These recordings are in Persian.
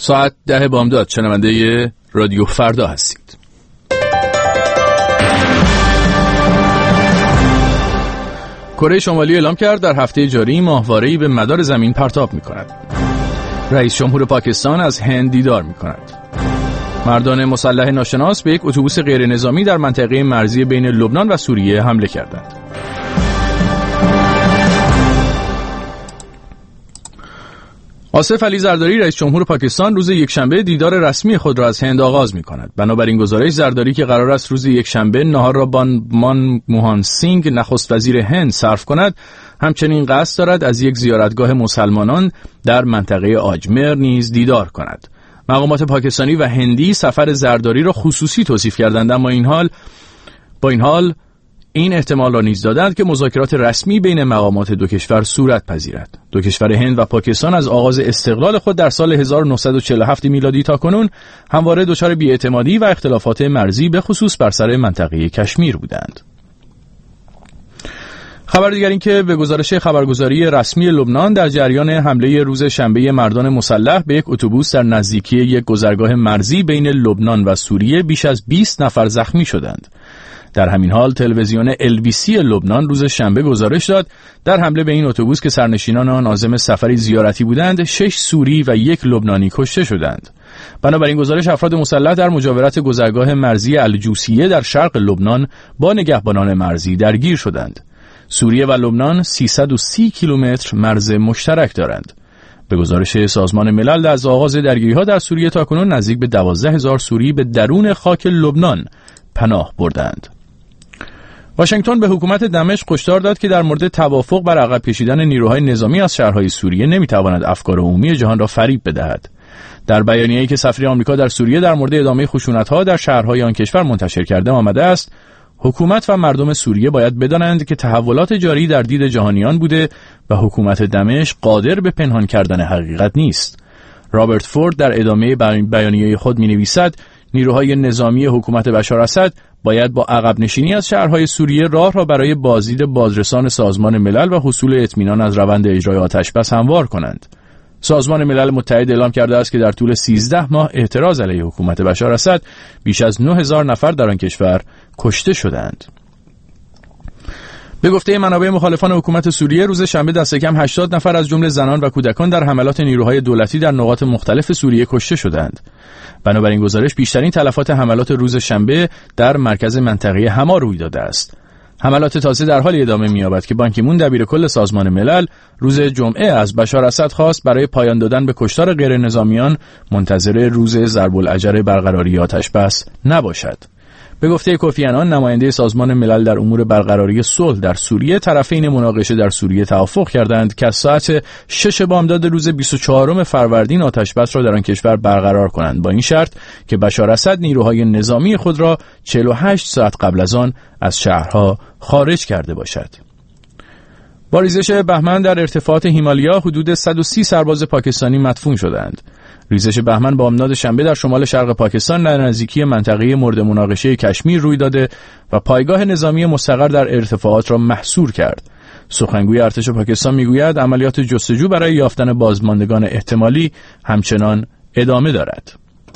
ساعت 10 بامداد شنونده رادیو فردا هستید. کره شمالی اعلام کرد در هفته جاری ماهواره‌ای به مدار زمین پرتاب می‌کند. رئیس جمهور پاکستان از هند دیدار می‌کند. مردان مسلح ناشناس به یک اتوبوس غیر نظامی در منطقه مرزی بین لبنان و سوریه حمله کردند. آصف علی زرداری رئیس جمهور پاکستان روز یکشنبه دیدار رسمی خود را از هند آغاز می‌کند. بنابراین گزارش زرداری که قرار است روز یکشنبه نهار را با منموهان سینگ نخست وزیر هند صرف کند، همچنین قصد دارد از یک زیارتگاه مسلمانان در منطقه آجمر نیز دیدار کند. مقامات پاکستانی و هندی سفر زرداری را خصوصی توصیف کردند، اما با این حال این احتمال را نیز دادند که مذاکرات رسمی بین مقامات دو کشور صورت پذیرد. دو کشور هند و پاکستان از آغاز استقلال خود در سال 1947 میلادی تا کنون همواره دچار بی‌اعتمادی و اختلافات مرزی به خصوص بر سر منطقه کشمیر بودند. خبر دیگر این که به گزارش خبرگزاری رسمی لبنان در جریان حمله روز شنبه مردان مسلح به یک اتوبوس در نزدیکی یک گذرگاه مرزی بین لبنان و سوریه بیش از 20 نفر زخمی شدند. در همین حال تلویزیون LBC لبنان روز شنبه گزارش داد در حمله به این اتوبوس که سرنشینان آن عازم سفری زیارتی بودند 6 سوری و 1 لبنانی کشته شدند. بنابراین گزارش افراد مسلح در مجاورت گذرگاه مرزی الجوسیه در شرق لبنان با نگهبانان مرزی درگیر شدند. سوریه و لبنان 330 کیلومتر مرز مشترک دارند. به گزارش سازمان ملل از آغاز درگیری‌ها در سوریه تاکنون نزدیک به 12,000 سوری به درون خاک لبنان پناه بردند. واشنگتن به حکومت دمشق هشدار داد که در مورد توافق بر عقب کشیدن نیروهای نظامی از شهرهای سوریه نمیتواند افکار عمومی جهان را فریب بدهد. در بیانیه‌ای که سفیر آمریکا در سوریه در مورد ادامه خشونت‌ها در شهرهای آن کشور منتشر کرده آمده است: حکومت و مردم سوریه باید بدانند که تحولات جاری در دید جهانیان بوده و حکومت دمشق قادر به پنهان کردن حقیقت نیست. رابرت فورد در ادامه بیانیه خود می‌نویسد: نیروهای نظامی حکومت بشار اسد باید با عقب نشینی از شهرهای سوریه راه را برای بازدید بازرسان سازمان ملل و حصول اطمینان از روند اجرای آتش‌بس هموار کنند. سازمان ملل متحد اعلام کرده است که در طول 13 ماه اعتراض علیه حکومت بشار اسد بیش از 9,000 نفر در آن کشور کشته شدند. به گفته منابع مخالفان حکومت سوریه روز شنبه دست کم 80 نفر از جمله زنان و کودکان در حملات نیروهای دولتی در نقاط مختلف سوریه کشته شدند. بنابراین گزارش بیشترین تلفات حملات روز شنبه در مرکز منطقه حما روی داده است. حملات تازه در حال ادامه می‌یابد که بان کی مون دبیرکل سازمان ملل روز جمعه از بشار اسد خواست برای پایان دادن به کشتار غیر نظامیان منتظر روز ضرب الاجر برقراری آتش‌بس نباشد. به گفته کوفی عنان نماینده سازمان ملل در امور برقراری صلح در سوریه، طرفین مناقشه در سوریه توافق کردند که از ساعت 6 بامداد روز 24 فروردین آتش‌بس را در آن کشور برقرار کنند، با این شرط که بشار اسد نیروهای نظامی خود را 48 ساعت قبل از آن از شهرها خارج کرده باشد. با ریزش بهمن در ارتفاعات هیمالیا حدود 130 سرباز پاکستانی مدفون شدند. ریزش بهمن بامداد شنبه در شمال شرق پاکستان در نزدیکی منطقه مورد مناقشه کشمیر روی داده و پایگاه نظامی مستقر در ارتفاعات را محصور کرد. سخنگوی ارتش پاکستان میگوید عملیات جستجو برای یافتن بازماندگان احتمالی همچنان ادامه دارد.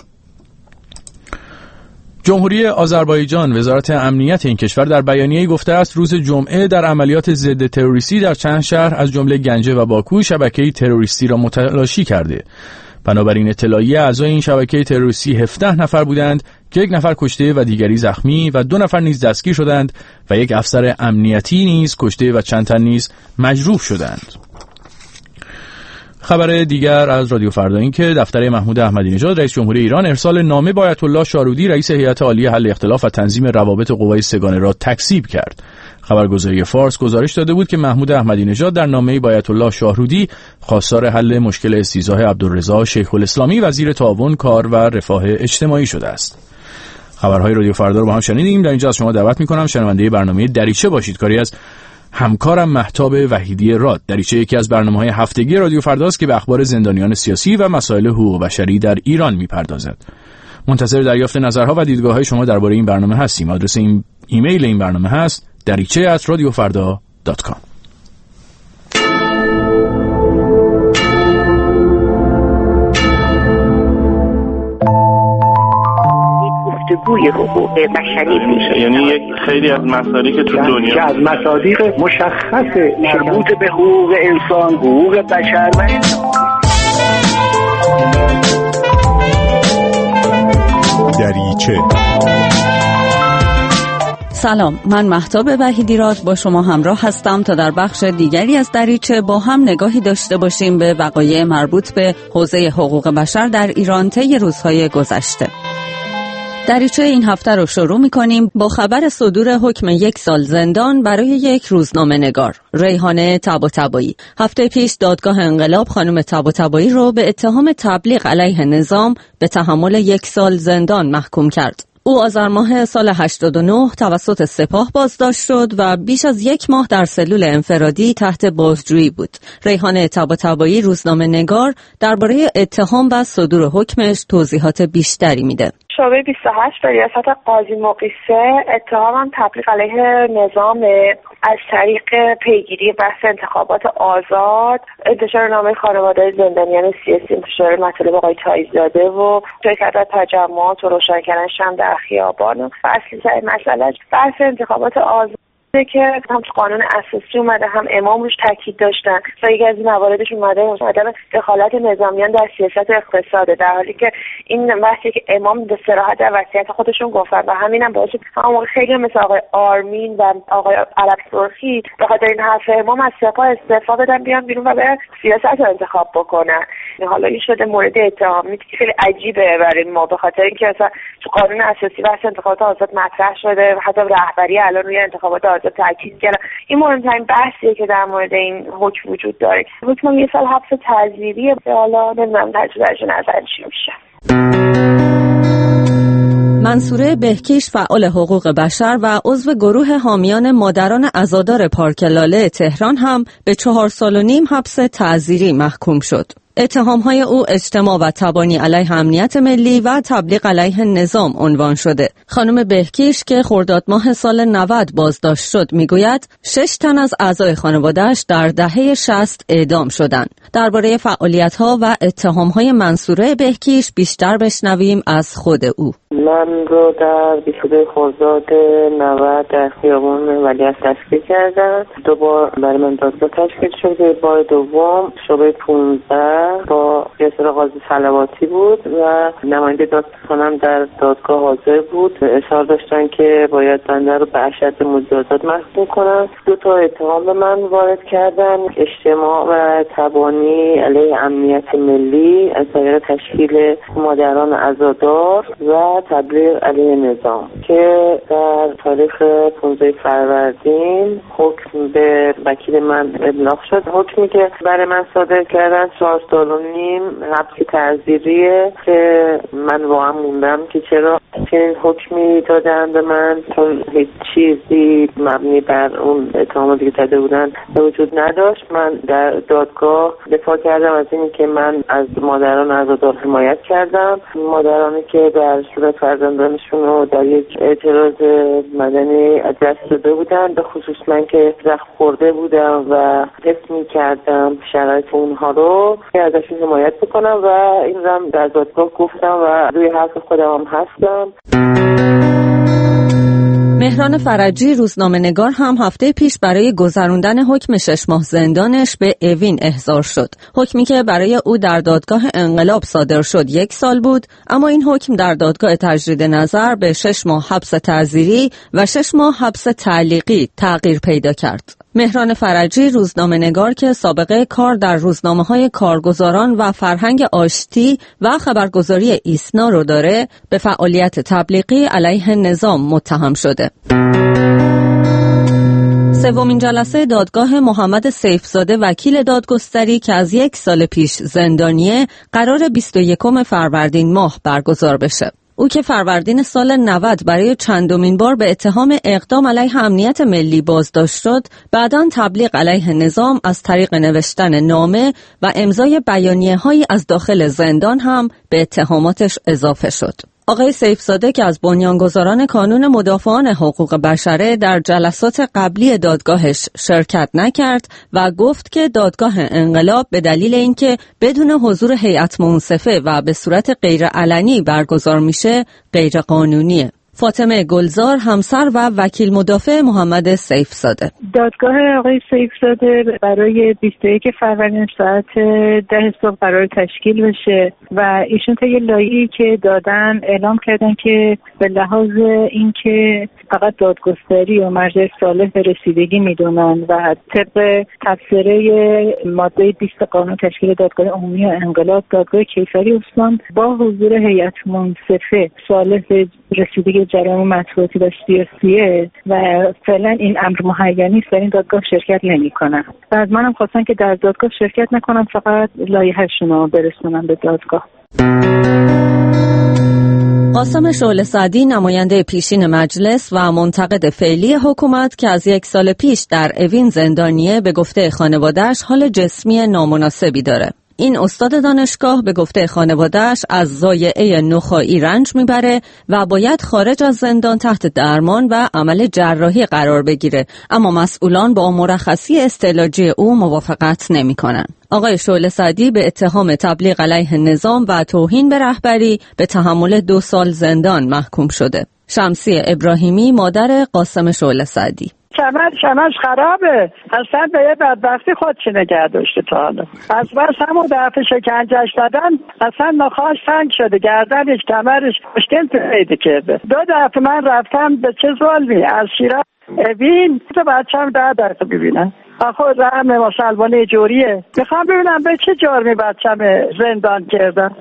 جمهوری آذربایجان وزارت امنیت این کشور در بیانیه‌ای گفته است روز جمعه در عملیات ضد تروریستی در چند شهر از جمله گنجه و باکو شبکه‌ای تروریستی را متلاشی کرده. بنابراین اطلاعیه اعضای این شبکه تروریستی 17 نفر بودند که 1 نفر کشته و دیگری زخمی و 2 نفر نیز دستگیر شدند و 1 افسر امنیتی نیز کشته و چند تن نیز مجروح شدند. خبر دیگر از رادیو فردا این که دفتر محمود احمدی نژاد رئیس جمهوری ایران ارسال نامه به آیت الله شارودی رئیس هیئت عالیه حل اختلاف و تنظیم روابط قوای سگانه را تکذیب کرد. خبرگزاری فارس گزارش داده بود که محمود احمدی نژاد در نامه‌ای با آیت الله شارودی خواستار حل مشکل استیضاح عبدالرضا شیخ الاسلامی وزیر تعاون کار و رفاه اجتماعی شده است. خبرهای رادیو فردا رو با هم شنیدیم. در اینجا از شما دعوت می‌کنم شنونده برنامه دریچه باشید. کاری از همکارم مهتاب وحیدی راد. دریچه یکی از برنامه‌های هفتگی رادیو فرداست که به اخبار زندانیان سیاسی و مسائل حقوق بشری در ایران می‌پردازد. منتظر دریافت نظرها و دیدگاه‌های شما درباره این برنامه هستیم. آدرس ایمیل این برنامه هست dariche@radiofarda.com. الگوی حقوق بشری میشه. یعنی یک خیلی از مصادیق که تو دنیا از مصادیق مشخص مربوط به حقوق انسان، حقوق بشر و دریچه. سلام، من مهتاب وحیدیراد با شما همراه هستم تا در بخش دیگری از دریچه با هم نگاهی داشته باشیم به وقایع مربوط به حوزه حقوق بشر در ایران طی روزهای گذشته. دریچه این هفته رو شروع می‌کنیم با خبر صدور حکم 1 سال زندان برای یک روزنامه‌نگار، ریحانه طباطبایی. هفته پیش دادگاه انقلاب خانم طباطبایی رو به اتهام تبلیغ علیه نظام به تحمل 1 سال زندان محکوم کرد. او آذر ماه سال 89 توسط سپاه بازداشت شد و بیش از 1 ماه در سلول انفرادی تحت بازجویی بود. ریحانه طباطبایی روزنامه‌نگار درباره اتهام و صدور حکمش توضیحات بیشتری میده. شعبه 28 به ریاست قاضی مقیسه اتهامم تبلیغ علیه نظام از طریق پیگیری بحث انتخابات آزاد، انتشار نامه خانواده زندانیان سیاسی، انتشار مطالب آقای تاییزاده و شرکت در تجمعات و روشن کردن شمع در خیابان و اصلی ترین مسئله بحث انتخابات آزاد که هم تو قانون اساسی اومده، هم امام روش تاکید داشتن و یکی از این مواردش اومده عدم دخالت نظامیان در سیاست و اقتصاده، در حالی که این بحثی که امام به صراحت در وصیت خودشون گفتن و همینم باعث همون موقع خیلی مثل آقای آرمین و آقای علب سرخی به خاطر این حرف امام از سپاه استعفا بدن بیان بیرون و به سیاست رو انتخاب بکنن. حالا این شده مورد اتهامی که خیلی عجیبه برای ما، به خاطر اینکه اصلا تو قانون اساسی بحث انتخابات آزاد مطرح شده و حتی رهبری الان روی انتخابات آزاد تاکید کردن. این مهمترین بحثیه که در مورد این حکم وجود داره. حکم 1 سال حبس تعزیریه. حالا نمیدونم درجه نظر چی میشه. منصوره بهکیش فعال حقوق بشر و عضو گروه حامیان مادران عزادار پارک لاله تهران هم به 4 سال و نیم حبس تعزیری محکوم شد. اتهام‌های او اجتماع و تبانی علیه امنیت ملی و تبلیغ علیه نظام عنوان شده. خانم بهکیش که خرداد ماه سال 90 بازداشت شد میگوید 6 تن از اعضای خانواده‌اش در دهه 60 اعدام شدند. درباره فعالیت‌ها و اتهام‌های منصوره بهکیش بیشتر بشنویم از خود او. من رو در 22 خرداد 90 در خیابان ولیعصر دستگیر کردن. 2 بار برای من دادگاه تشکیل شد. بار دوم شعبه 15 با ریاست قاضی صلواتی بود و نماینده دادستانم در دادگاه حاضر بود. اصرار داشتن که باید بنده رو به اشد مجازات محکوم کنن. 2 تا اتهام به من وارد کردن: اجتماع و تبانی علیه امنیت ملی از طریق تشکیل مادران عزادار و تبلیغ علیه نظام، که در تاریخ 15 فروردین حکم به وکیل من ابلاغ شد. حکمی که برای من صادر کردن 4 سال و نیم حبس تعزیریه که من واقعا موندم که چرا چنین حکمی دادن به من، چون هیچ چیزی مبنی بر اون اتهاماتی که داده بودن وجود نداشت. من در دادگاه دفاع کردم از این که من از مادران عزادار حمایت کردم، مادرانی که در صورت فرزندانشون رو در یک اعتراض مدنی از دست داده بودن، به خصوص من که زخم خورده بودم و حس می‌کردم شرایط اونها رو ازشون حمایت بکنم و این رو هم در دادگاه گفتم و روی حرف خودم هم هستم. مهران فرجی روزنامه‌نگار هم هفته پیش برای گذراندن حکم 6 ماه زندانش به اوین احضار شد. حکمی که برای او در دادگاه انقلاب صادر شد 1 سال بود، اما این حکم در دادگاه تجدید نظر به 6 ماه حبس تعزیری و 6 ماه حبس تعلیقی تغییر پیدا کرد. مهران فرجی روزنامه‌نگار که سابقه کار در روزنامه‌های کارگزاران و فرهنگ آشتی و خبرگزاری ایسنا رو داره، به فعالیت تبلیغی علیه نظام متهم شده. سومین جلسه دادگاه محمد سیفزاده وکیل دادگستری که از 1 سال پیش زندانیه قرار 21 فروردین ماه برگزار بشه. او که فروردین سال 90 برای چندمین بار به اتهام اقدام علیه امنیت ملی بازداشت شد، بعداً تبلیغ علیه نظام از طریق نوشتن نامه و امضای بیانیه‌هایی از داخل زندان هم به اتهاماتش اضافه شد. آقای سیفزاده که از بنیانگذاران کانون مدافعان حقوق بشره در جلسات قبلی دادگاهش شرکت نکرد و گفت که دادگاه انقلاب به دلیل اینکه بدون حضور هیئت منصفه و به صورت غیر علنی برگزار میشه غیر قانونیه. فاطمه گلزار همسر و وکیل مدافع محمد سیفزاده: دادگاه آقای سیفزاده برای 21 فروردین ساعت 10 صبح قرار تشکیل بشه و ایشون طی لایحه‌ای که دادن اعلام کردن که به لحاظ اینکه فقط دادگستری و مرجع صالح به رسیدگی میدونن و طبق تفسیره ماده 20 قانون تشکیل دادگاه عمومی انقلاب، دادگاه کیفری استان با حضور هیئت منصفه صالح به رسیدگی جرایم مطبوعاتی و سیاسیه و فعلا این امر مهیا نیست، در این دادگاه شرکت نمی‌کنن. و از منم خواستن که در دادگاه شرکت نکنم، فقط لایحه‌شون رو برسونم به دادگاه. قاسم شعله سعدی نماینده پیشین مجلس و منتقد فعلی حکومت که از 1 سال پیش در اوین زندانیه، به گفته خانواده‌اش حال جسمی نامناسبی داره. این استاد دانشگاه به گفته خانواده‌اش از ضایعه نخاعی رنج میبره و باید خارج از زندان تحت درمان و عمل جراحی قرار بگیره، اما مسئولان با مرخصی استعلاجی او موافقت نمی‌کنن. آقای شعله سعدی به اتهام تبلیغ علیه نظام و توهین به رهبری به تحمل 2 سال زندان محکوم شده. شمسی ابراهیمی مادر قاسم شعله سعدی: شمش خرابه، اصلا به یه بدبختی خودش نگه داشته تا حالا. از بس همون دفعه شکنجهش دادن اصلا نخواهش تنگ شده، گردنش کمرش مشکل پیدا کرده. 2 دفعه من رفتم به چه ظلمی از شیراز اوین تو بچه‌م 10 دقیقه ببینم. آخه رحم مسلمانه جوریه، میخوام ببینم به چه جرمی بچه‌م زندان کردن.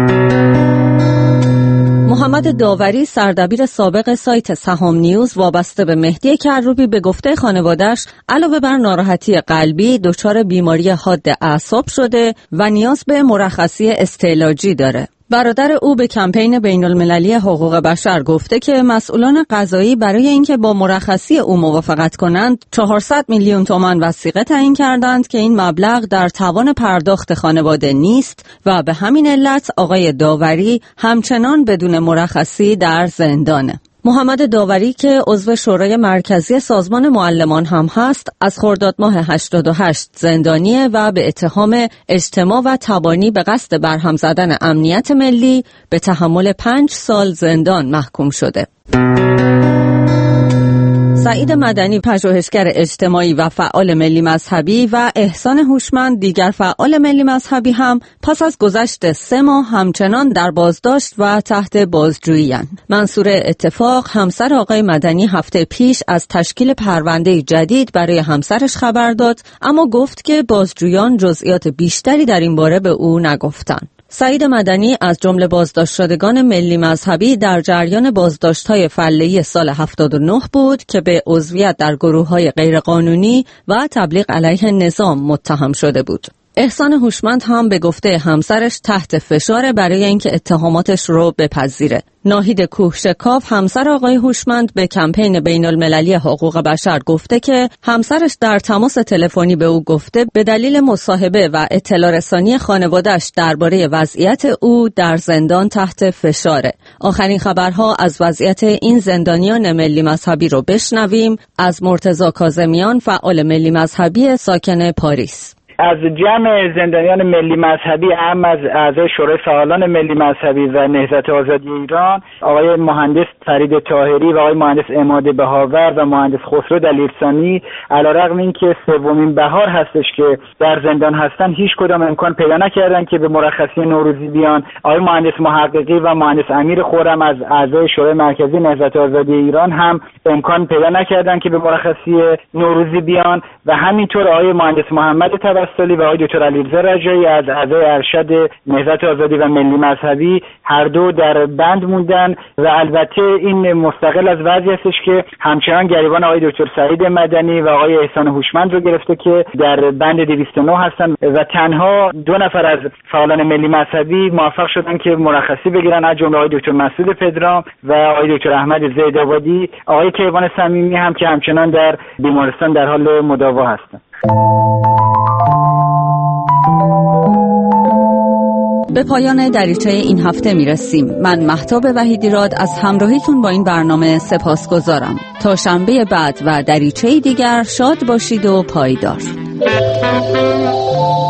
محمد داوری سردبیر سابق سایت سهام نیوز وابسته به مهدی کروبی به گفته خانواده‌اش علاوه بر ناراحتی قلبی دچار بیماری حاد اعصاب شده و نیاز به مرخصی استعلاجی داره. برادر او به کمپین بین‌المللی حقوق بشر گفته که مسئولان قضایی برای اینکه با مرخصی او موافقت کنند 400 میلیون تومان وثیقه تعیین کردند که این مبلغ در توان پرداخت خانواده نیست و به همین علت آقای داوری همچنان بدون مرخصی در زندانه. محمد داوری که عضو شورای مرکزی سازمان معلمان هم هست، از خرداد ماه 88 زندانیه و به اتهام اجتماع و تبانی به قصد برهم زدن امنیت ملی به تحمل 5 سال زندان محکوم شده. سعید مدنی پژوهشگر اجتماعی و فعال ملی مذهبی و احسان هوشمند دیگر فعال ملی مذهبی هم پس از گذشت 3 ماه همچنان در بازداشت و تحت بازجویی‌اند. منصور اتفاق همسر آقای مدنی هفته پیش از تشکیل پرونده جدید برای همسرش خبر داد، اما گفت که بازجویان جزئیات بیشتری در این باره به او نگفتند. سعید مدنی از جمله بازداشت شدگان ملی مذهبی در جریان بازداشت‌های فله‌ای سال 79 بود که به عضویت در گروه‌های غیرقانونی و تبلیغ علیه نظام متهم شده بود. احسان هوشمند هم به گفته همسرش تحت فشار برای اینکه اتهاماتش رو بپذیره. ناهید کوهشکاف همسر آقای هوشمند به کمپین بین‌المللی حقوق بشر گفته که همسرش در تماس تلفنی به او گفته به دلیل مصاحبه و اطلاع رسانی خانواده‌اش درباره وضعیت او در زندان تحت فشاره. آخرین خبرها از وضعیت این زندانیان ملی مذهبی رو بشنویم از مرتضی کاظمیان، فعال ملی مذهبی ساکن پاریس. از جمع زندانیان ملی مذهبی هم از اعضای شورای فعالان ملی مذهبی و نهضت آزادی ایران آقای مهندس فرید طاهری و آقای مهندس عماد بهاور و مهندس خسرو دلیرسانی علیرغم اینکه 3مین بهار هستش که در زندان هستن هیچ کدام امکان پیدا نکردن که به مرخصی نوروزی بیان. آقای مهندس محققی و مهندس امیر خرم از اعضای شورای مرکزی نهضت آزادی ایران هم امکان پیدا نکردن که به مرخصی نوروزی بیان و همینطور آقای مهندس محمد توسلی و آقای دکتر علیرضا رجایی از اعضای ارشد نهضت آزادی و ملی مذهبی هر دو در بند موندن و البته این مستقل از وضعی هستش که همچنان گریبان آقای دکتر سعید مدنی و آقای احسان هوشمند رو گرفته که در بند 209 هستن و تنها 2 نفر از فعالان ملی مذهبی موفق شدن که مرخصی بگیرن، از جمله آقای دکتر مسعود پدرام و آقای دکتر احمد زیدآبادی. آقای کیوان صمیمی هم که همچنان در بیمارستان در حال مداوا هستند. به پایان دریچه این هفته میرسیم. من مهتاب وحیدیراد از همراهیتون با این برنامه سپاسگزارم. تا شنبه بعد و دریچه دیگر شاد باشید و پایدار.